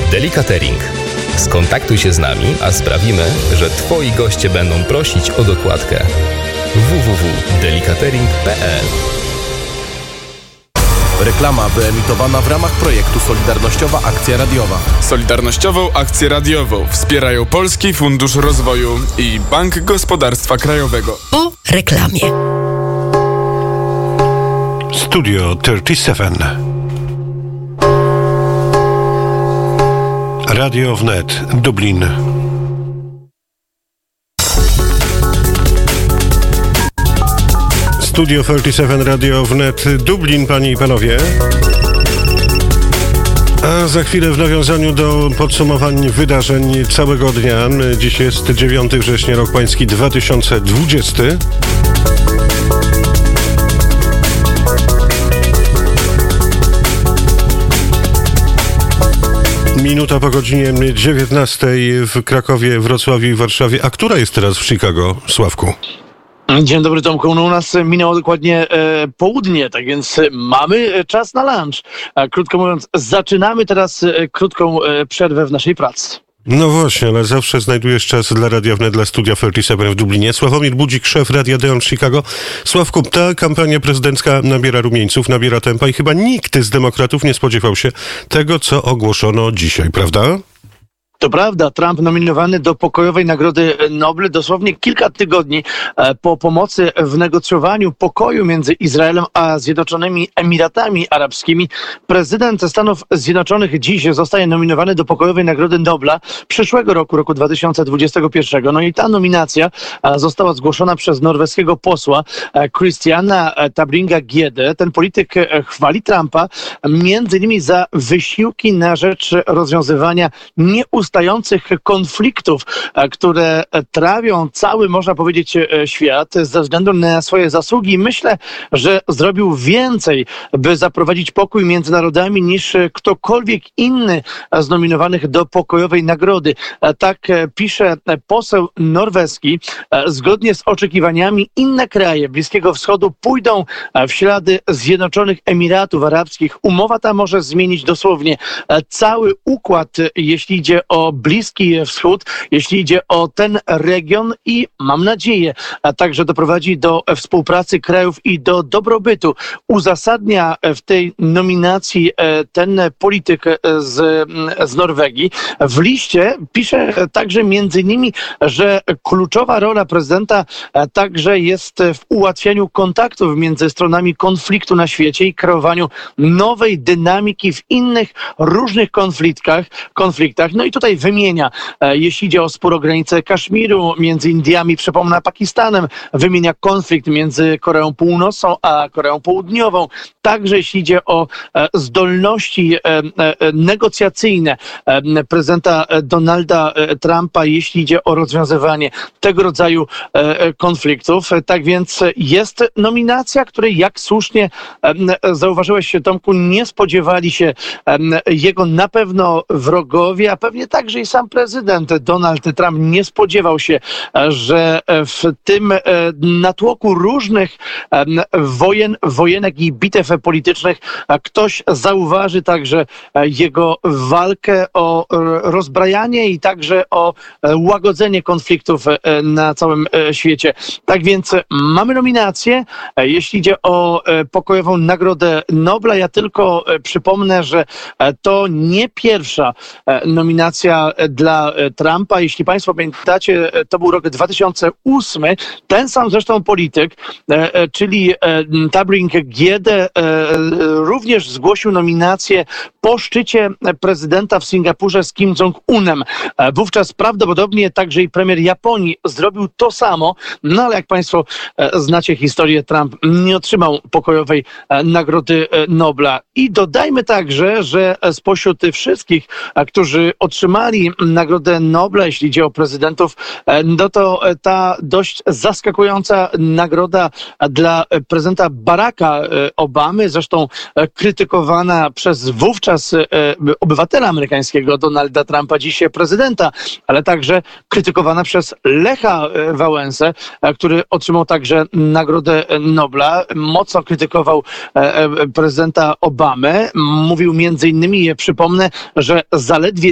Delicatering. Skontaktuj się z nami, a sprawimy, że Twoi goście będą prosić o dokładkę. www.delicatering.pl. Reklama wyemitowana w ramach projektu Solidarnościowa Akcja Radiowa. Solidarnościową Akcję Radiową wspierają Polski Fundusz Rozwoju i Bank Gospodarstwa Krajowego. Po reklamie. Studio 37. Radio Wnet, Dublin. Studio 37 Radio Wnet, Dublin, panie i panowie. A za chwilę w nawiązaniu do podsumowań wydarzeń całego dnia. Dziś jest 9 września, rok pański 2020. Minuta po godzinie 19 w Krakowie, Wrocławiu i Warszawie. A która jest teraz w Chicago, Sławku? Dzień dobry, Tomku. No, u nas minęło dokładnie południe, tak więc mamy czas na lunch. Krótko mówiąc, zaczynamy teraz krótką przerwę w naszej pracy. No właśnie, ale zawsze znajdujesz czas dla Radia Wnet, dla Studia 37 w Dublinie. Sławomir Budzik, szef Radia Deon Chicago. Sławku, ta kampania prezydencka nabiera rumieńców, nabiera tempa i chyba nikt z demokratów nie spodziewał się tego, co ogłoszono dzisiaj, prawda? To prawda, Trump nominowany do pokojowej Nagrody Nobla dosłownie kilka tygodni po pomocy w negocjowaniu pokoju między Izraelem a Zjednoczonymi Emiratami Arabskimi. Prezydent Stanów Zjednoczonych dziś zostaje nominowany do pokojowej Nagrody Nobla przyszłego roku 2021. No i ta nominacja została zgłoszona przez norweskiego posła Christiana Tybring-Gjedde. Ten polityk chwali Trumpa między innymi za wysiłki na rzecz rozwiązywania nieustających konfliktów, które trawią cały, można powiedzieć, świat ze względu na swoje zasługi. Myślę, że zrobił więcej, by zaprowadzić pokój między narodami niż ktokolwiek inny z nominowanych do pokojowej nagrody. Tak pisze poseł norweski. Zgodnie z oczekiwaniami inne kraje Bliskiego Wschodu pójdą w ślady Zjednoczonych Emiratów Arabskich. Umowa ta może zmienić dosłownie cały układ, jeśli idzie o Bliski Wschód, jeśli idzie o ten region i mam nadzieję także doprowadzi do współpracy krajów i do dobrobytu. Uzasadnia w tej nominacji ten polityk z Norwegii. W liście pisze także między innymi, że kluczowa rola prezydenta także jest w ułatwianiu kontaktów między stronami konfliktu na świecie i kreowaniu nowej dynamiki w innych różnych konfliktach. No i tutaj wymienia, jeśli idzie o spór o granicę Kaszmiru między Indiami, przypomnę, a Pakistanem, wymienia konflikt między Koreą Północną a Koreą Południową. Także jeśli idzie o zdolności negocjacyjne prezydenta Donalda Trumpa, jeśli idzie o rozwiązywanie tego rodzaju konfliktów. Tak więc jest nominacja, której, jak słusznie zauważyłeś, Tomku, nie spodziewali się jego na pewno wrogowie, a pewnie także i sam prezydent Donald Trump nie spodziewał się, że w tym natłoku różnych wojenek i bitew politycznych ktoś zauważy także jego walkę o rozbrajanie i także o łagodzenie konfliktów na całym świecie. Tak więc mamy nominację. Jeśli idzie o pokojową Nagrodę Nobla, ja tylko przypomnę, że to nie pierwsza nominacja dla Trumpa. Jeśli Państwo pamiętacie, to był rok 2008. Ten sam zresztą polityk, czyli Tybring-Gjedde, również zgłosił nominację po szczycie prezydenta w Singapurze z Kim Jong-unem. Wówczas prawdopodobnie także i premier Japonii zrobił to samo, no ale jak Państwo znacie historię, Trump nie otrzymał pokojowej Nagrody Nobla. I dodajmy także, że spośród tych wszystkich, którzy otrzymali otrzymali Nagrodę Nobla, jeśli idzie o prezydentów, no to ta dość zaskakująca nagroda dla prezydenta Baracka Obamy, zresztą krytykowana przez wówczas obywatela amerykańskiego Donalda Trumpa, dziś prezydenta, ale także krytykowana przez Lecha Wałęsę, który otrzymał także Nagrodę Nobla. Mocno krytykował prezydenta Obamę. Mówił między innymi, przypomnę, że zaledwie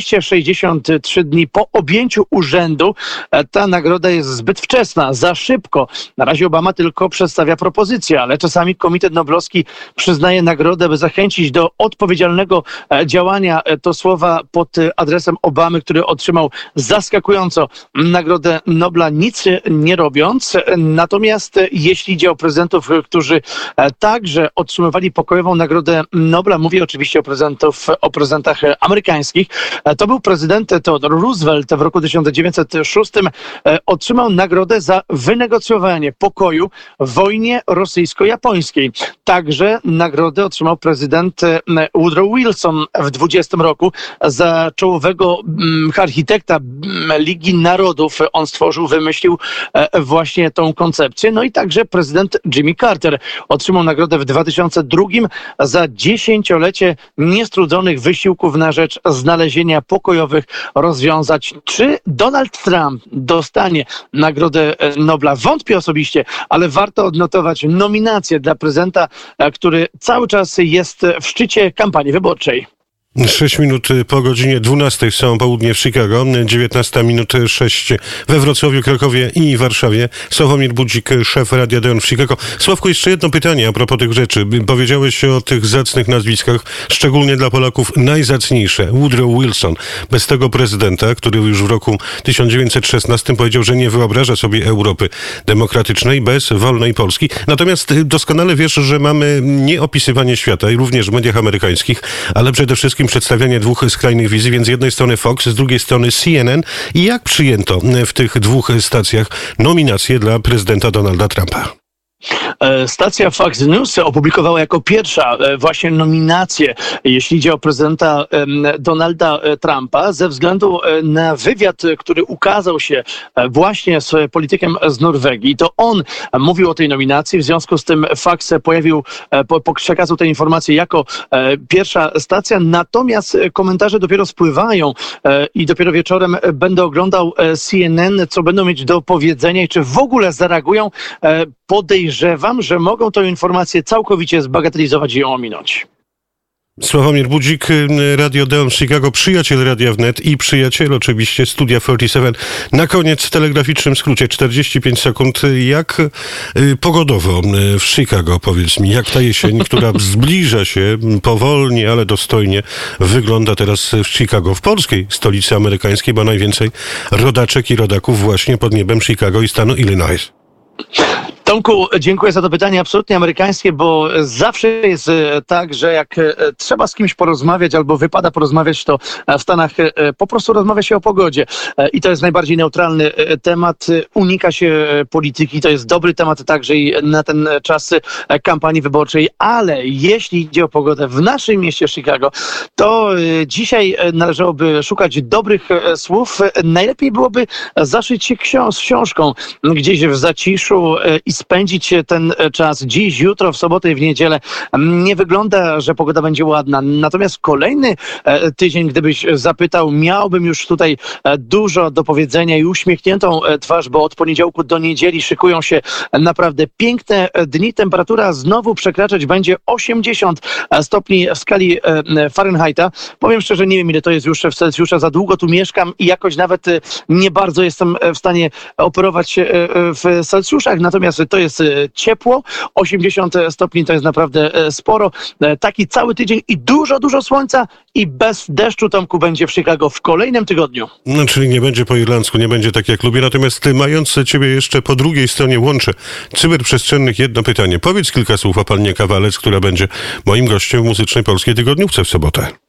263 dni po objęciu urzędu ta nagroda jest zbyt wczesna, za szybko. Na razie Obama tylko przedstawia propozycję, ale czasami Komitet Noblowski przyznaje nagrodę, by zachęcić do odpowiedzialnego działania. To słowa pod adresem Obamy, który otrzymał zaskakująco Nagrodę Nobla, nic nie robiąc. Natomiast jeśli idzie o prezydentów, którzy także otrzymywali pokojową Nagrodę Nobla, mówię oczywiście o prezydentach amerykańskich, to był prezydent Theodore Roosevelt. W roku 1906 otrzymał nagrodę za wynegocjowanie pokoju w wojnie rosyjsko-japońskiej. Także nagrodę otrzymał prezydent Woodrow Wilson w 20 roku za czołowego architekta Ligi Narodów. On stworzył, wymyślił właśnie tą koncepcję. No i także prezydent Jimmy Carter otrzymał nagrodę w 2002 za 10-lecie niestrudzonych wysiłków na rzecz znalezienia pokojowych rozwiązań. Czy Donald Trump dostanie Nagrodę Nobla? Wątpię osobiście, ale warto odnotować nominację dla prezydenta, który cały czas jest w szczycie kampanii wyborczej. 6 minut po godzinie 12 w całym południe w Chicago, 19 minut 6 we Wrocławiu, Krakowie i Warszawie. Sławomir Budzik, szef Radia Odeon w Chicago. Sławku, jeszcze jedno pytanie a propos tych rzeczy. Powiedziałeś o tych zacnych nazwiskach, szczególnie dla Polaków najzacniejsze. Woodrow Wilson. Bez tego prezydenta, który już w roku 1916 powiedział, że nie wyobraża sobie Europy demokratycznej bez wolnej Polski. Natomiast doskonale wiesz, że mamy nie opisywanie świata i również w mediach amerykańskich, ale przede wszystkim przedstawianie dwóch skrajnych wizji, więc z jednej strony Fox, z drugiej strony CNN. I jak przyjęto w tych dwóch stacjach nominację dla prezydenta Donalda Trumpa? Stacja Fox News opublikowała jako pierwsza właśnie nominację, jeśli idzie o prezydenta Donalda Trumpa, ze względu na wywiad, który ukazał się właśnie z politykiem z Norwegii. To on mówił o tej nominacji, w związku z tym Fox przekazał tę informację jako pierwsza stacja, natomiast komentarze dopiero spływają i dopiero wieczorem będę oglądał CNN, co będą mieć do powiedzenia i czy w ogóle zareagują. Podejrzewam, że mogą tę informację całkowicie zbagatelizować i ją ominąć. Sławomir Budzik, Radio Odeon Chicago, przyjaciel Radia Wnet i przyjaciel oczywiście Studia 47. Na koniec w telegraficznym skrócie 45 sekund. Jak pogodowo w Chicago, powiedz mi, jak ta jesień, która zbliża się powolnie, ale dostojnie, wygląda teraz w Chicago, w polskiej stolicy amerykańskiej, bo najwięcej rodaczek i rodaków właśnie pod niebem Chicago i stanu Illinois. Tomku, dziękuję za to pytanie absolutnie amerykańskie, bo zawsze jest tak, że jak trzeba z kimś porozmawiać albo wypada porozmawiać, to w Stanach po prostu rozmawia się o pogodzie. I to jest najbardziej neutralny temat. Unika się polityki. To jest dobry temat także i na ten czas kampanii wyborczej. Ale jeśli idzie o pogodę w naszym mieście Chicago, to dzisiaj należałoby szukać dobrych słów. Najlepiej byłoby zaszyć się z książką gdzieś w zaciszu i spędzić ten czas dziś, jutro, w sobotę i w niedzielę. Nie wygląda, że pogoda będzie ładna. Natomiast kolejny tydzień, gdybyś zapytał, miałbym już tutaj dużo do powiedzenia i uśmiechniętą twarz, bo od poniedziałku do niedzieli szykują się naprawdę piękne dni. Temperatura znowu przekraczać będzie 80 stopni w skali Fahrenheita. Powiem szczerze, nie wiem, ile to jest już w Celsjusza. Za długo tu mieszkam i jakoś nawet nie bardzo jestem w stanie operować w Celsjuszach. Natomiast to jest ciepło. 80 stopni to jest naprawdę sporo. Taki cały tydzień i dużo słońca i bez deszczu, Tomku, będzie w Chicago w kolejnym tygodniu. No, czyli nie będzie po irlandzku, nie będzie tak jak lubię. Natomiast mając ciebie jeszcze po drugiej stronie łączy cyberprzestrzennych, jedno pytanie. Powiedz kilka słów o Pannie Kawalec, która będzie moim gościem w Muzycznej Polskiej Tygodniówce w sobotę.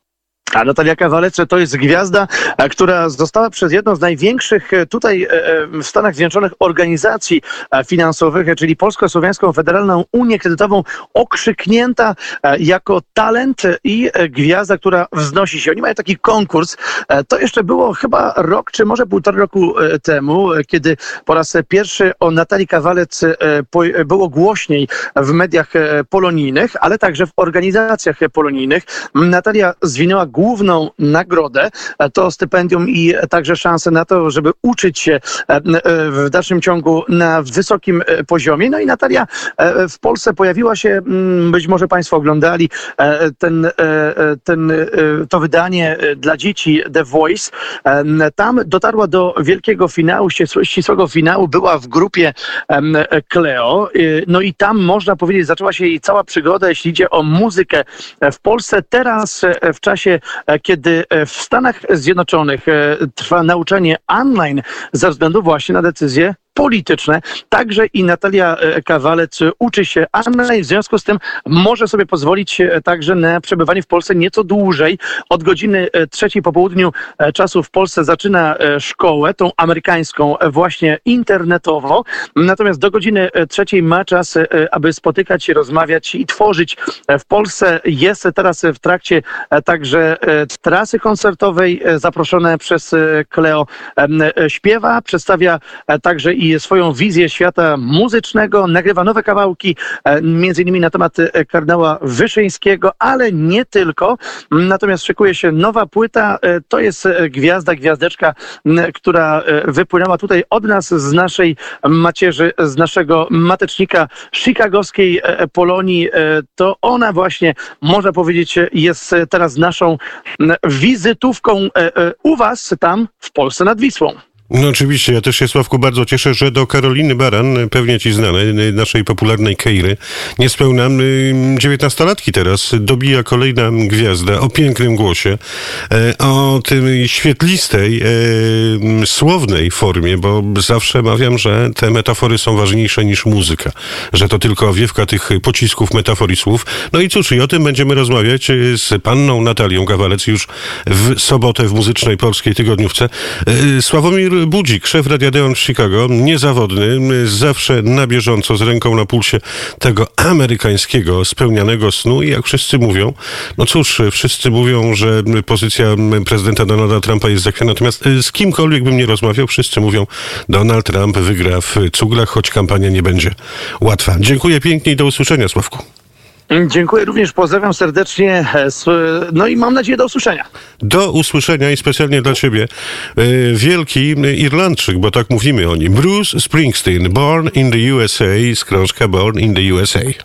A Natalia Kawalec to jest gwiazda, która została przez jedną z największych tutaj w Stanach Zjednoczonych organizacji finansowych, czyli Polsko-Słowiańską Federalną Unię Kredytową, okrzyknięta jako talent i gwiazda, która wznosi się. Oni mają taki konkurs. To jeszcze było chyba rok, czy może 1,5 roku temu, kiedy po raz pierwszy o Natalii Kawalec było głośniej w mediach polonijnych, ale także w organizacjach polonijnych. Natalia zwinęła główną nagrodę, to stypendium i także szansę na to, żeby uczyć się w dalszym ciągu na wysokim poziomie. No i Natalia w Polsce pojawiła się, być może Państwo oglądali to wydanie dla dzieci The Voice. Tam dotarła do wielkiego finału, ścisłego finału, była w grupie Cleo. No i tam, można powiedzieć, zaczęła się jej cała przygoda, jeśli idzie o muzykę w Polsce. Teraz w czasie, kiedy w Stanach Zjednoczonych trwa nauczanie online ze względu właśnie na decyzje polityczne. Także i Natalia Kawalec uczy się online, w związku z tym może sobie pozwolić także na przebywanie w Polsce nieco dłużej. Od godziny 3 po południu czasu w Polsce zaczyna szkołę, tą amerykańską, właśnie internetowo. Natomiast do godziny 3 ma czas, aby spotykać się, rozmawiać i tworzyć w Polsce. Jest teraz w trakcie także trasy koncertowej zaproszone przez Cleo. Śpiewa, przedstawia także i swoją wizję świata muzycznego, nagrywa nowe kawałki, między innymi na temat kardynała Wyszyńskiego, ale nie tylko. Natomiast szykuje się nowa płyta. To jest gwiazdeczka, która wypłynęła tutaj od nas, z naszej macierzy, z naszego matecznika chicagowskiej Polonii. To ona właśnie, można powiedzieć, jest teraz naszą wizytówką u was tam w Polsce nad Wisłą. No oczywiście, ja też się, Sławku, bardzo cieszę, że do Karoliny Baran, pewnie ci znane, naszej popularnej Keiry, niespełna 19-latki teraz, dobija kolejna gwiazda o pięknym głosie, o tym świetlistej, słownej formie, bo zawsze mawiam, że te metafory są ważniejsze niż muzyka, że to tylko owiewka tych pocisków metafor i słów. No i cóż, i o tym będziemy rozmawiać z panną Natalią Kawalec już w sobotę w Muzycznej Polskiej Tygodniówce. Sławomir Budzik, szef Radia Odeon w Chicago, niezawodny, zawsze na bieżąco, z ręką na pulsie tego amerykańskiego, spełnianego snu i jak wszyscy mówią, no cóż, wszyscy mówią, że pozycja prezydenta Donalda Trumpa jest zachwiana, natomiast z kimkolwiek bym nie rozmawiał, wszyscy mówią, Donald Trump wygra w cuglach, choć kampania nie będzie łatwa. Dziękuję pięknie i do usłyszenia, Sławku. Dziękuję również, pozdrawiam serdecznie, no i mam nadzieję do usłyszenia. Do usłyszenia i specjalnie dla ciebie wielki Irlandczyk, bo tak mówimy o nim, Bruce Springsteen, Born in the USA, z krążka Born in the USA.